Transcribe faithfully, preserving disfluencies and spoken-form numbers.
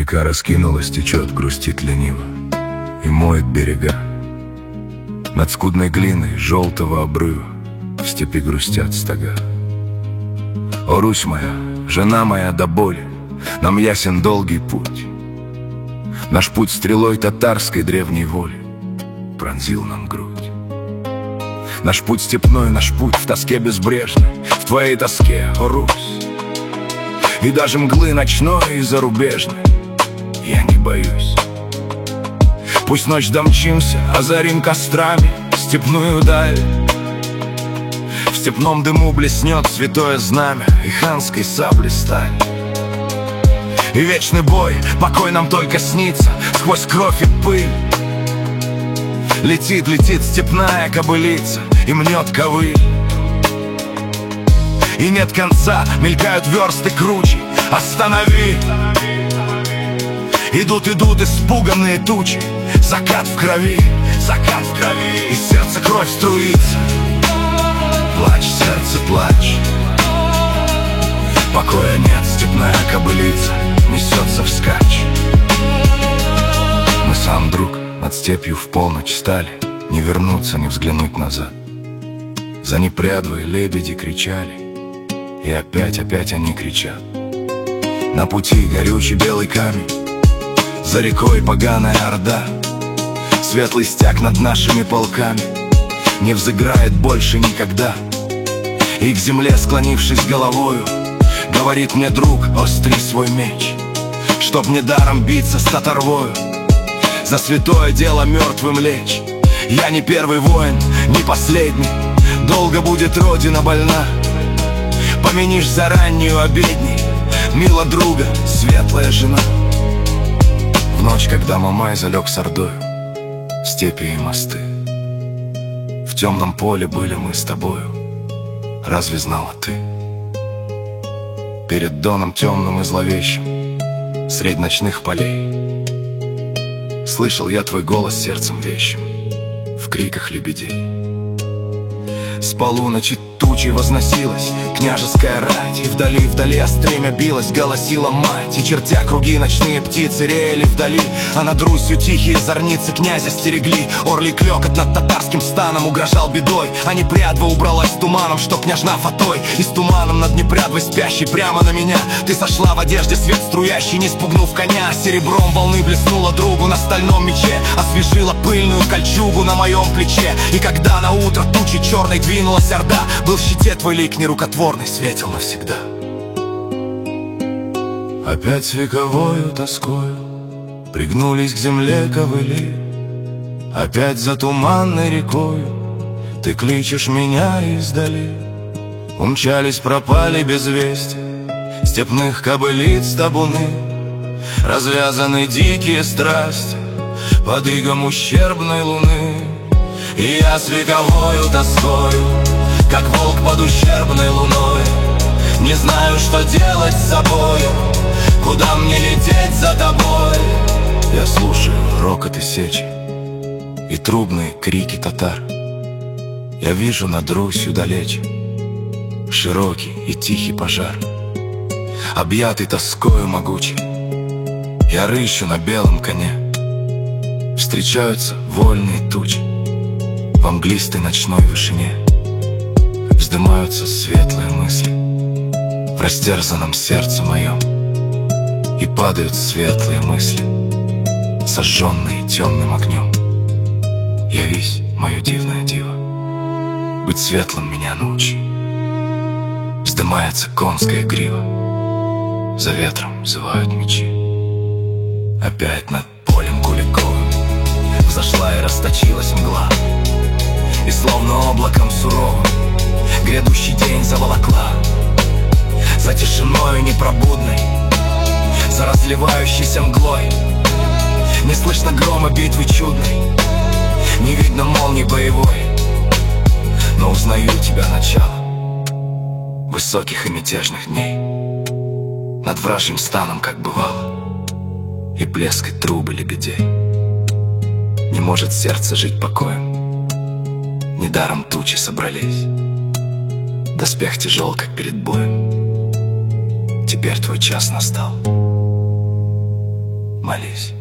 Река раскинулась, течет, грустит лениво и моет берега. Над скудной глиной желтого обрыва в степи грустят стога. О, Русь моя, жена моя до боли, нам ясен долгий путь. Наш путь стрелой татарской древней воли пронзил нам грудь. Наш путь степной, наш путь в тоске безбрежной, в твоей тоске, о, Русь. И даже мглы ночной и зарубежной я не боюсь. Пусть ночь домчимся, озарим кострами степную даль. В степном дыму блеснет святое знамя и ханской сабли сталь. И вечный бой, покой нам только снится сквозь кровь и пыль. Летит, летит степная кобылица и мнет ковыль. И нет конца, мелькают версты кручи. Останови! Идут, идут испуганные тучи. Закат в крови, закат в крови, и сердце кровь струится. Плачь, сердце, плачь. Покоя нет, степная кобылица несется вскачь. Мы сам, друг, над степью в полночь стали, не вернуться, не взглянуть назад. За непрядвой лебеди кричали, и опять, опять они кричат. На пути горючий белый камень, за рекой поганая орда. Светлый стяг над нашими полками не взыграет больше никогда. И к земле, склонившись головою, говорит мне друг: остри свой меч, чтоб не даром биться с татарвою, за святое дело мертвым лечь. Я не первый воин, не последний, долго будет родина больна. Помянишь за раннюю обедней, мила друга, светлая жена. В ночь, когда Мамай залег с ордою, степи и мосты, в темном поле были мы с тобою, разве знала ты? Перед доном темным и зловещим, средь ночных полей, слышал я твой голос сердцем вещим в криках лебедей. С полуночи тучей возносилась княжеская рать, и вдали, вдали остремя билась, голосила мать. И чертя круги ночные птицы реяли вдали, а над Русью тихие зорницы князя стерегли. Орлий клёкот над татарским станом угрожал бедой, а Непрядва убралась туманом, что княжна Фатой. И с туманом над Непрядвой спящей прямо на меня ты сошла в одежде свет струящий, не спугнув коня. Серебром волны блеснула другу на стальном мече, освежила пыльную кольчугу на моем плече. И когда на утро тучи черной двинулась орда, был в щите твой лик нерукотворный, светил навсегда. Опять с вековою тоскою пригнулись к земле ковыли, опять за туманной рекою ты кличешь меня издали. Умчались, пропали без вести степных кобылиц табуны, развязаны дикие страсти под игом ущербной луны. И я с вековою тоскою, как волк под ущербной луной, не знаю, что делать с собою, куда мне лететь за тобой. Я слушаю рокот и сечи и трубные крики татар. Я вижу над Русью далече широкий и тихий пожар. Объятый тоскою могучий, я рыщу на белом коне. Встречаются вольные тучи во мглистой ночной вышине, вздымаются светлые мысли в растерзанном сердце моем, и падают светлые мысли, сожженные темным огнем. Явись, мое дивное диво, быть светлым меня научи. Вздымается конская грива, за ветром взывают мечи. Опять над полем Куликовым взошла и расточилась мгла, и словно облаком суровым грядущий день заволокла. За тишиною непробудной, за разливающейся мглой, не слышно грома битвы чудной, не видно молнии боевой, но узнаю тебя начало высоких и мятежных дней. Над вражьим станом, как бывало, и плескать трубы лебедей. Не может сердце жить покоем, недаром тучи собрались. Доспех тяжел, как перед боем, теперь твой час настал. молись.